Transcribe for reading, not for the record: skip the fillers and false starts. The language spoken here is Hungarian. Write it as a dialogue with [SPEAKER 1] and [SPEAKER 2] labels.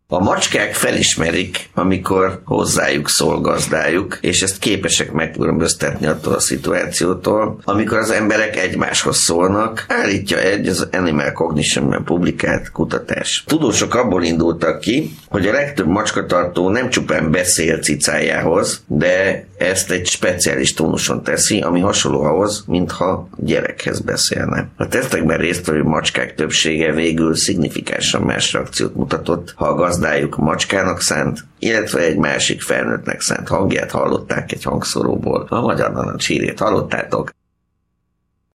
[SPEAKER 1] A macskák felismerik, amikor hozzájuk szól gazdájuk, és ezt képesek megkülönböztetni attól a szituációtól, amikor az emberek egymáshoz szólnak, állítja az Animal Cognition-ben publikált kutatás. Tudósok abból indultak ki, hogy a legtöbb macskatartó nem csupán beszél cicájához, de ezt egy speciális tónuson teszi, ami hasonló ahhoz, mintha gyerekhez beszélne. A tesztekben résztvevő macskák többsége végül szignifikánsan más reakciót mutatott, ha a gazdájuk macskának szánt, illetve egy másik felnőttnek szánt hangját hallották egy hangszoróból. A magyar narancs hírét hallottátok.